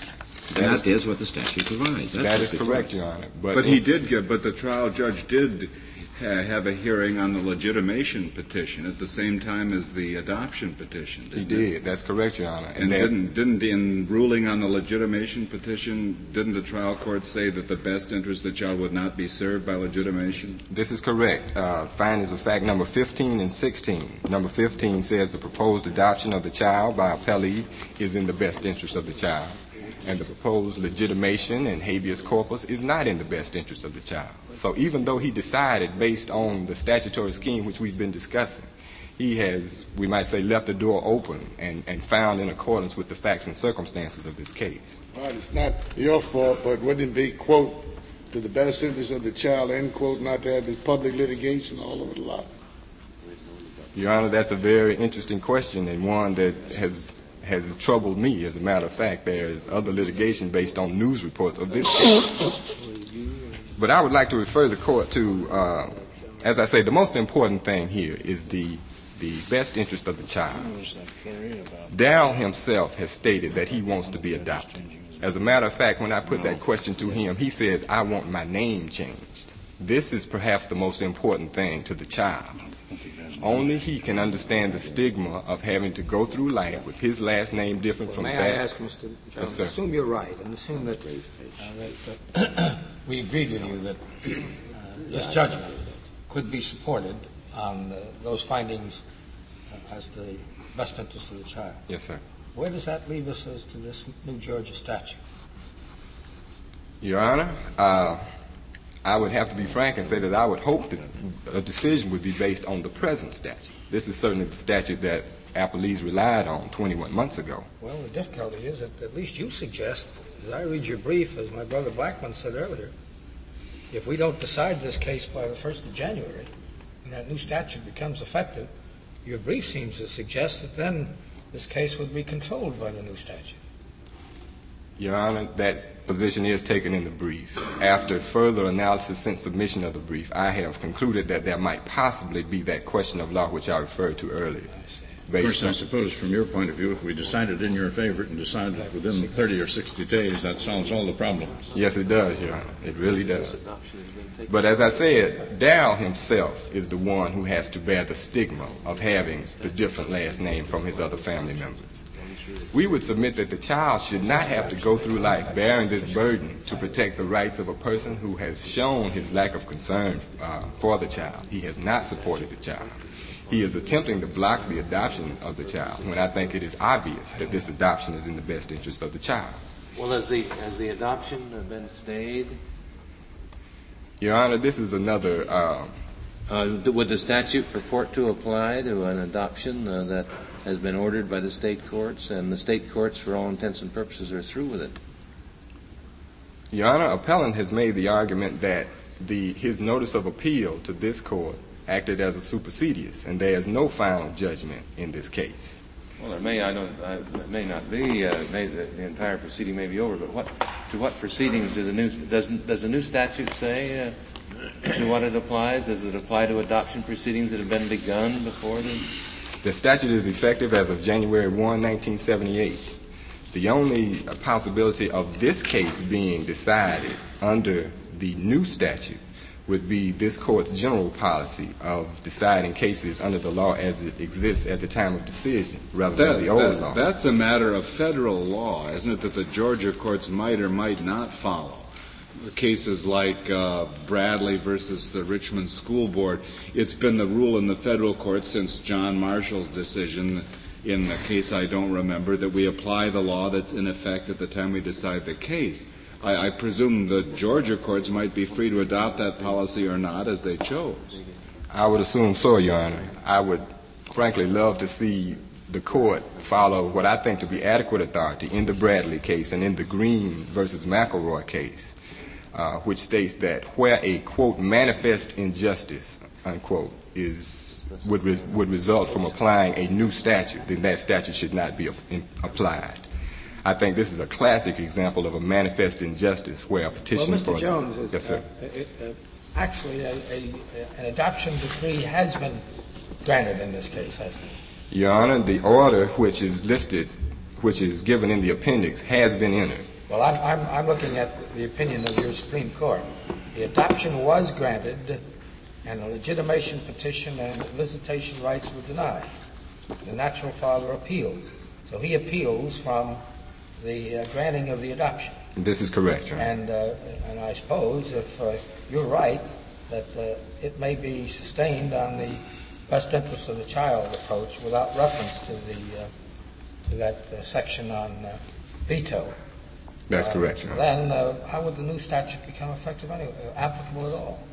That, that is, is what the statute provides. That's that is correct, Your Honor. But, but he did give, but the trial judge did ha- have a hearing on the legitimation petition at the same time as the adoption petition. He did. It? That's correct, Your Honor. And, and that, didn't didn't in ruling on the legitimation petition, didn't the trial court say that the best interest of the child would not be served by legitimation? This is correct. Uh, findings of fact number fifteen and sixteen. Number fifteen says the proposed adoption of the child by appellee is in the best interest of the child, and the proposed legitimation and habeas corpus is not in the best interest of the child. So even though he decided based on the statutory scheme which we've been discussing, he has, we might say, left the door open and, and found in accordance with the facts and circumstances of this case. Well, it's not your fault, but wouldn't it be, quote, to the best interest of the child, end quote, not to have this public litigation all over the lot? Your Honor, that's a very interesting question, and one that has has troubled me. As a matter of fact, there is other litigation based on news reports of this case. But I would like to refer the court to, uh, as I say, the most important thing here is the the best interest of the child. Darrell himself has stated that he wants to be adopted. As a matter of fact, when I put that question to him, he says, I want my name changed. This is perhaps the most important thing to the child. Only he can understand the stigma of having to go through life with his last name different well, from may that. May I ask, Mister Jones, yes, sir. Assume you're right, and assume that, uh, that uh, we agreed with you that uh, this judgment could be supported on uh, those findings uh, as the best interest of the child. Yes, sir. Where does that leave us as to this new Georgia statute? Your Honor, uh, I would have to be frank and say that I would hope that a decision would be based on the present statute. This is certainly the statute that appellees relied on twenty-one months ago. Well, the difficulty is that at least you suggest, as I read your brief, as my brother Blackman said earlier, if we don't decide this case by the first of January and that new statute becomes effective, your brief seems to suggest that then this case would be controlled by the new statute. Your Honor, that position is taken in the brief. After further analysis since submission of the brief, I have concluded that there might possibly be that question of law which I referred to earlier. Of course, I suppose from your point of view, if we decided in your favor and decided within thirty or sixty days, that solves all the problems. Yes, it does, Your Honor. It really does. But as I said, Darrell himself is the one who has to bear the stigma of having the different last name from his other family members. We would submit that the child should not have to go through life bearing this burden to protect the rights of a person who has shown his lack of concern uh, for the child. He has not supported the child. He is attempting to block the adoption of the child when I think it is obvious that this adoption is in the best interest of the child. Well, has the, has the adoption been stayed? Your Honor, this is another... Uh, uh, would the statute purport to apply to an adoption uh, that has been ordered by the state courts, and the state courts, for all intents and purposes, are through with it? Your Honor, appellant has made the argument that the, his notice of appeal to this court acted as a supersedious, and there is no final judgment in this case. Well, there may, I don't, I, it may not be. Uh, may, the, the entire proceeding may be over. But what, to what proceedings does the new does does the new statute say? Uh, to what it applies? Does it apply to adoption proceedings that have been begun before the? The statute is effective as of January first, nineteen seventy-eight. The only possibility of this case being decided under the new statute would be this court's general policy of deciding cases under the law as it exists at the time of decision, rather that, than the old that, law. That's a matter of federal law, isn't it, that the Georgia courts might or might not follow? Cases like uh, Bradley versus the Richmond School Board, it's been the rule in the federal courts since John Marshall's decision in the case I don't remember that we apply the law that's in effect at the time we decide the case. I, I presume the Georgia courts might be free to adopt that policy or not as they chose. I would assume so, Your Honor. I would frankly love to see the court follow what I think to be adequate authority in the Bradley case and in the Green versus McElroy case, uh, which states that where a, quote, manifest injustice, unquote, is would, re- would result from applying a new statute, then that statute should not be in, applied. I think this is a classic example of a manifest injustice where a petition well, Mister for... Jones, is, yes, sir. Uh, it, uh, actually, a, a, an adoption decree has been granted in this case, hasn't it? Your Honor, the order which is listed, which is given in the appendix, has been entered. Well, I'm, I'm, I'm looking at the opinion of your Supreme Court. The adoption was granted, and a legitimation petition and visitation rights were denied. The natural father appealed. So he appeals from the uh, granting of the adoption. This is correct, Your Honor. And, uh, and I suppose if uh, you're right, that uh, it may be sustained on the best interest of the child approach without reference to the uh, to that uh, section on uh, veto. That's uh, correct, Your Honor. Then uh, how would the new statute become effective anyway, uh, applicable at all?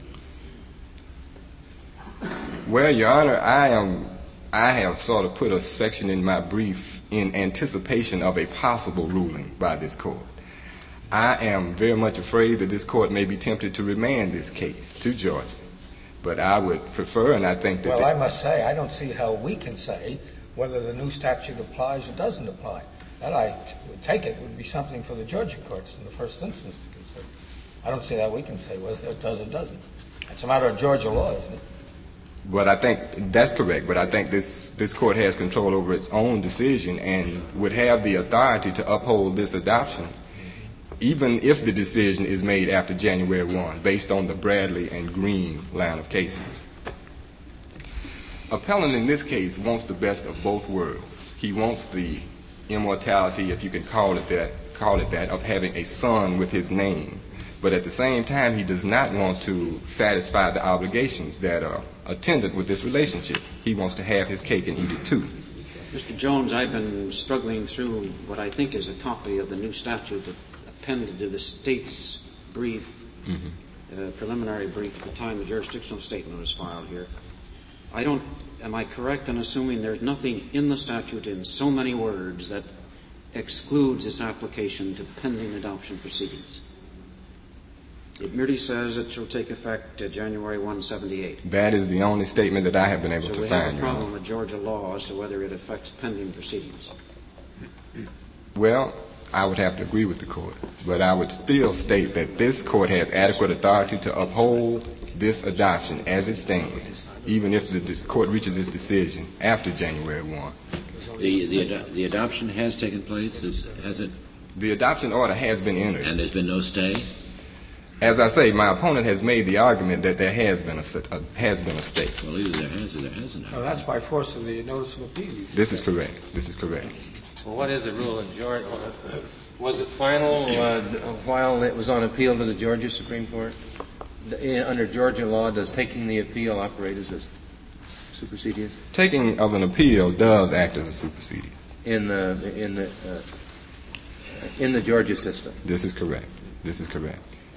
Well, Your Honor, I am I have sort of put a section in my brief in anticipation of a possible ruling by this court. I am very much afraid that this court may be tempted to remand this case to Georgia. But I would prefer, and I think that... Well, they, I must say, I don't see how we can say whether the new statute applies or doesn't apply. That, I t- would take it, would be something for the Georgia courts in the first instance to consider. I don't see how we can say whether it does or doesn't. It's a matter of Georgia law, isn't it? But I think that's correct, but I think this, this court has control over its own decision and would have the authority to uphold this adoption, even if the decision is made after January first, based on the Bradley and Green line of cases. Appellant in this case wants the best of both worlds. He wants the immortality, if you can call it that, call it that, of having a son with his name. But at the same time, he does not want to satisfy the obligations that are attendant with this relationship. He wants to have his cake and eat it too. Mister Jones, I've been struggling through what I think is a copy of the new statute that appended to the state's brief, mm-hmm. uh, preliminary brief at the time the jurisdictional statement was filed here. I don't, am I correct in assuming there's nothing in the statute in so many words that excludes its application to pending adoption proceedings? It merely says it shall take effect uh, January first, seventy-eight. That is the only statement that I have been able so to we find. have a problem with Georgia law as to whether it affects pending proceedings. Well, I would have to agree with the court, but I would still state that this court has adequate authority to uphold this adoption as it stands, even if the de- court reaches its decision after January first. The, the, ad- the adoption has taken place, is, has it? The adoption order has been entered. And there's been no stay? As I say, my opponent has made the argument that there has been a, a has been a stay. Well, either there has or there hasn't. Well, that's by force of the notice of appeal. This is correct. This is correct. Well, what is the rule in Georgia? Was it final uh, while it was on appeal to the Georgia Supreme Court? The, under Georgia law, does taking the appeal operate as a supersedious? Taking of an appeal does act as a supersedious. In the in the uh, in the Georgia system. This is correct. This is correct.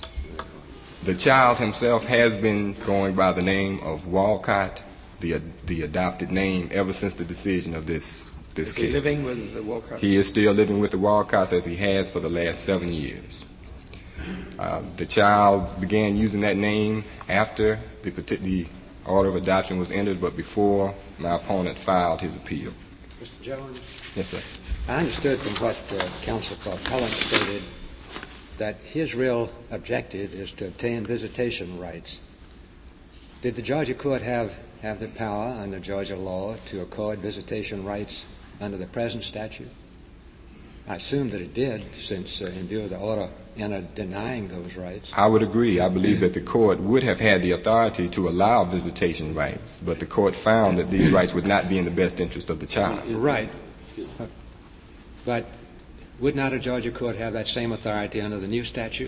The child himself has been going by the name of Walcott, the the adopted name, ever since the decision of this this is case. He living with the Walcott? He is still living with the Walcotts as he has for the last seven years. Uh, the child began using that name after the, the order of adoption was entered, but before my opponent filed his appeal. Mister Jones? Yes, sir. I understood from what uh, Counsel for Appellant stated that his real objective is to obtain visitation rights. Did the Georgia court have, have the power under Georgia law to accord visitation rights under the present statute? I assume that it did, since uh, in view of the order entered denying those rights. I would agree. I believe that the court would have had the authority to allow visitation rights, but the court found that these rights would not be in the best interest of the child. Right. But would not a Georgia court have that same authority under the new statute?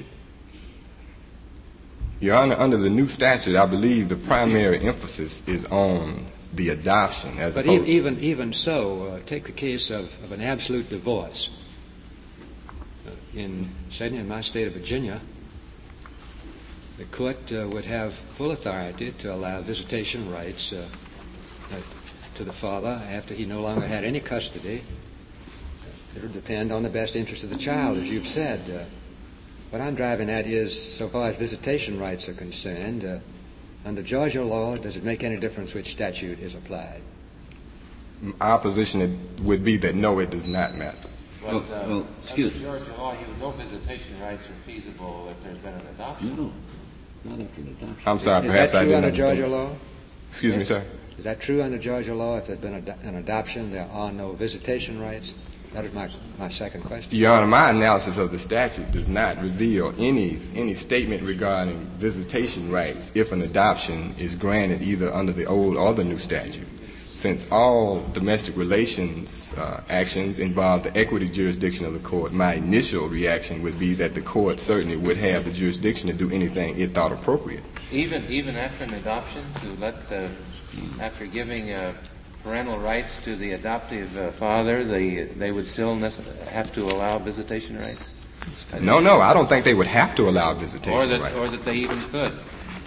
Your Honor, under the new statute, I believe the primary emphasis is on the adoption. As but opposed e- even even so, uh, take the case of, of an absolute divorce. Uh, in, say, in my state of Virginia, the court uh, would have full authority to allow visitation rights uh, uh, to the father after he no longer had any custody. It would depend on the best interest of the child, as you've said. Uh, what I'm driving at is, so far as visitation rights are concerned, uh, under Georgia law, does it make any difference which statute is applied? Our position would be that no, it does not matter. But, Well, uh, well, excuse under Georgia law, you no visitation rights are feasible if there's been an adoption. No, not after an adoption. I'm sorry, Is perhaps that I true didn't under understand. Georgia law? Excuse me, sir. Is that true under Georgia law? If there's been ad- an adoption, there are no visitation rights? That is my, my second question. Your Honor, my analysis of the statute does not reveal any any statement regarding visitation rights if an adoption is granted either under the old or the new statute. Since all domestic relations uh, actions involve the equity jurisdiction of the court, my initial reaction would be that the court certainly would have the jurisdiction to do anything it thought appropriate. Even even after an adoption, to let the, after giving uh, parental rights to the adoptive uh, father, they they would still nece- have to allow visitation rights? No, no, I don't think they would have to allow visitation or that, rights. Or that they even could.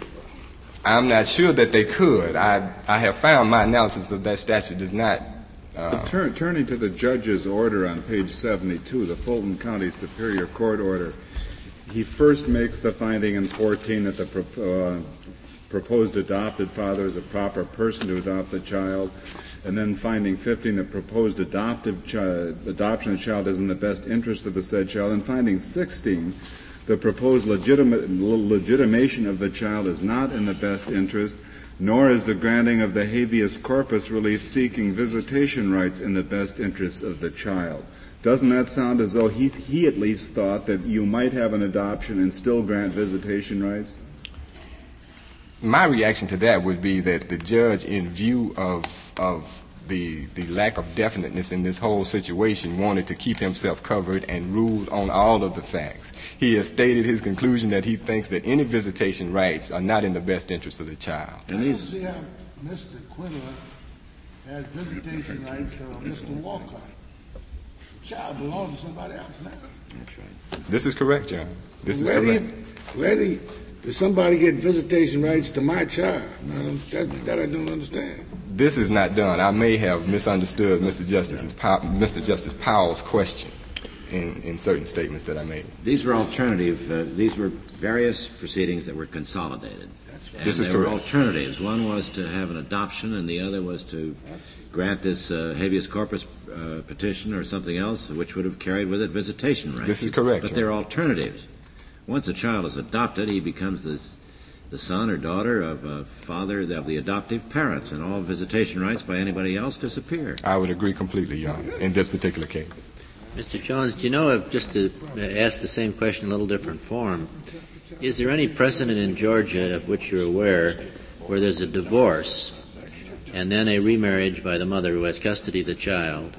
I'm not sure that they could. I I have found my analysis of that statute does not. Uh, Turn, turning to the judge's order on page seventy-two, the Fulton County Superior Court order, he first makes the finding in fourteen that the pro- uh, proposed adopted father is a proper person to adopt the child, and then finding fifteen that proposed adoptive chi- adoption of the child is in the best interest of the said child, and finding sixteen the proposed legitimate, legitimation of the child is not in the best interest, nor is the granting of the habeas corpus relief seeking visitation rights in the best interest of the child. Doesn't that sound as though he, he at least thought that you might have an adoption and still grant visitation rights? My reaction to that would be that the judge, in view of of the the lack of definiteness in this whole situation, wanted to keep himself covered and ruled on all of the facts. He has stated his conclusion that he thinks that any visitation rights are not in the best interest of the child. And I don't see how Mister Quiller has visitation rights to Mister Walcott. The child belongs to somebody else now. That's right. This is correct, John. This is where correct. Do you, where do you, does somebody get visitation rights to my child? I don't, that, that I don't understand. This is not done. I may have misunderstood Mister Justice's Mister Justice Powell's question in, in certain statements that I made. These were alternative. Uh, these were various proceedings that were consolidated. And this is they correct. were alternatives. One was to have an adoption, and the other was to grant this uh, habeas corpus uh, petition or something else, which would have carried with it visitation rights. This is correct. But they're alternatives. Once a child is adopted, he becomes the the son or daughter of a father of the adoptive parents, and all visitation rights by anybody else disappear. I would agree completely, Your Honor, in this particular case. Mister Jones, do you know, of, just to ask the same question in a little different form, is there any precedent in Georgia of which you're aware where there's a divorce and then a remarriage by the mother who has custody of the child,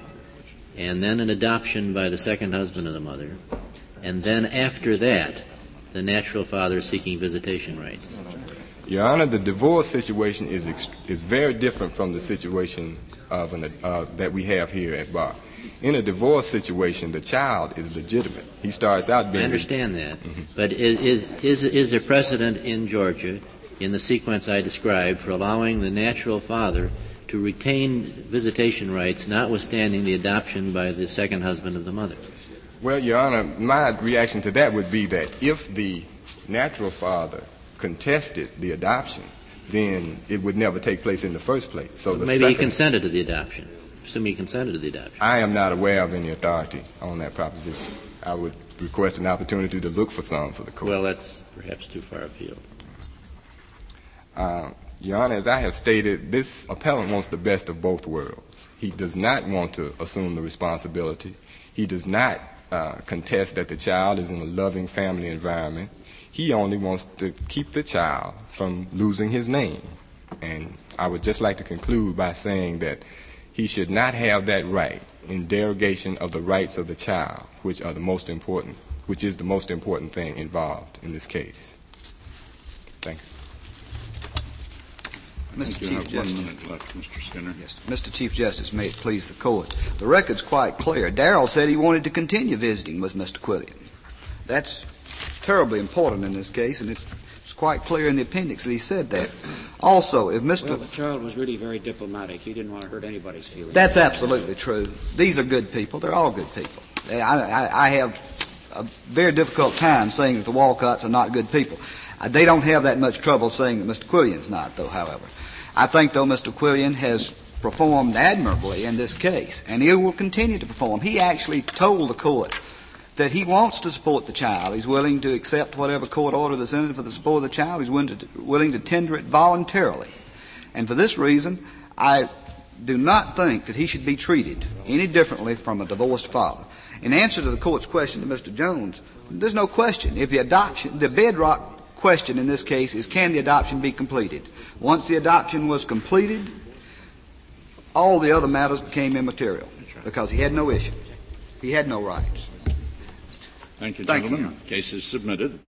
and then an adoption by the second husband of the mother, and then after that the natural father seeking visitation rights? Your Honor, the divorce situation is ex- is very different from the situation of an, uh, that we have here at Bar. In a divorce situation, the child is legitimate. He starts out being... I understand that. Mm-hmm. But is, is, is there precedent in Georgia, in the sequence I described, for allowing the natural father to retain visitation rights, notwithstanding the adoption by the second husband of the mother? Well, Your Honor, my reaction to that would be that if the natural father contested the adoption, then it would never take place in the first place. So the maybe second, he consented to the adoption. Assume he consented to the adoption. I am not aware of any authority on that proposition. I would request an opportunity to look for some for the court. Well, that's perhaps too far afield. Uh, Your Honor, as I have stated, this appellant wants the best of both worlds. He does not want to assume the responsibility. He does not uh, contest that the child is in a loving family environment. He only wants to keep the child from losing his name. And I would just like to conclude by saying that he should not have that right in derogation of the rights of the child, which are the most important, which is the most important thing involved in this case. Thank you. Mister You Chief have Justice. one minute left, Mister Skinner. Yes, Mister Chief Justice, may it please the court. The record's quite clear. Darrell said he wanted to continue visiting with Mister Quillian. That's terribly important in this case, and it's, it's quite clear in the appendix that he said that. Also, if Mister Well, the child was really very diplomatic. He didn't want to hurt anybody's feelings. That's absolutely true. These are good people. They're all good people. I, I, I have a very difficult time saying that the Walcotts are not good people. Uh, they don't have that much trouble saying that Mister Quillian's not, though, however. I think, though, Mister Quillian has performed admirably in this case, and he will continue to perform. He actually told the court that he wants to support the child. He's willing to accept whatever court order that's entered for the support of the child. He's willing to, willing to tender it voluntarily. And for this reason, I do not think that he should be treated any differently from a divorced father. In answer to the court's question to Mister Jones, there's no question. If the adoption, the bedrock question in this case is, can the adoption be completed? Once the adoption was completed, all the other matters became immaterial because he had no issue. He had no rights. Thank you, Thank gentlemen. you. Case is submitted.